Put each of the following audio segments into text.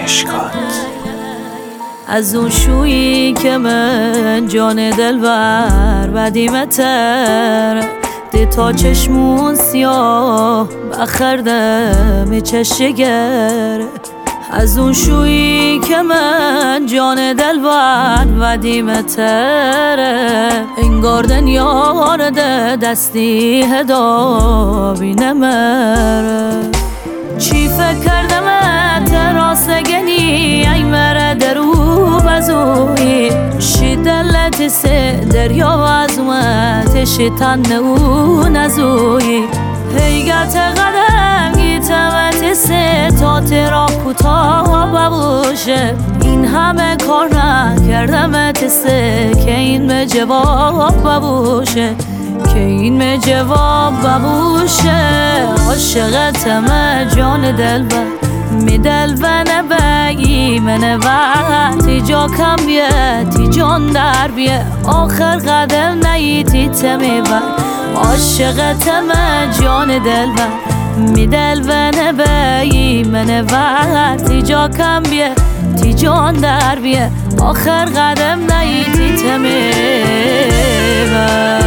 مشکات. از اون شویی که من جان دلبر بدیمتر ده تا چشمون سیاه بخردم چشگر. از اون شویی که من جان دلبر بدیمتر انگار دنیا ده دستی هدا بینمر. چی فکر کردم تراسگنی ای مره درو بزوی شدلت سه دریا وزمت شیطان نو نزوی هیگت قدم گیتمت سه تا ترا کوتاه ببوشه. این همه کار نکردمت سه که این به جواب ببوشه، که این به جواب ببوشه. عاشقتم جان دلبر می دلبنه بگی منه وقتی جا کم بیه تی جان در بیه آخر قدم نیتی تمی بر. عاشقتم جان دلبر می دلبنه بگی منه وقتی جا کم بیه تی جان در بیه آخر قدم نیتی تمی بر.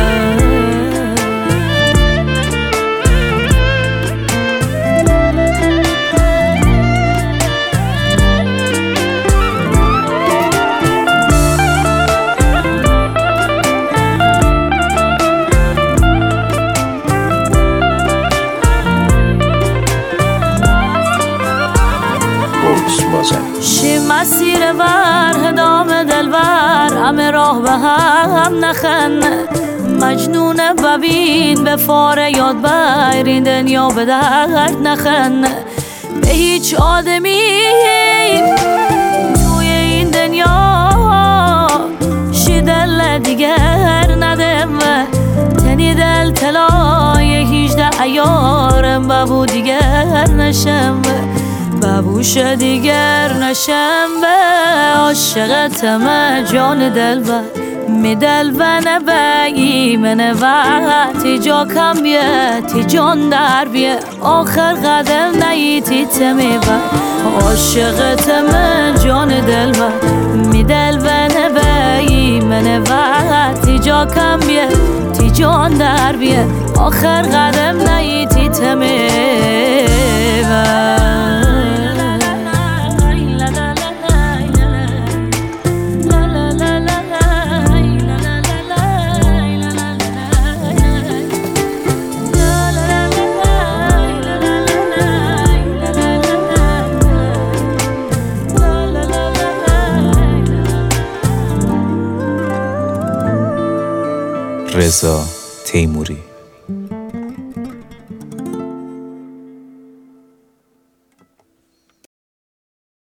شی مسیر ور هدام دلبر همه راه به هم نخنه. مجنون ببین به فاره یاد بر این دنیا به درد نخنه. به هیچ آدمی توی این دنیا شی دل دیگر ندم. تنی دل تلای 18 ایارم ببو دیگر نشم ببوش دیگر نشم به. عاشقتم جان دلبر می دلبنه بگی منه وقتی جا کم بیه تی جان در بیه آخر قدم نیتی تمی بر. عاشقتم جان دلبر می دلبنه بگی منه وقتی جا کم بیه تی جان در بیه آخر قدم نیتی تمی بر. رضا تیموری.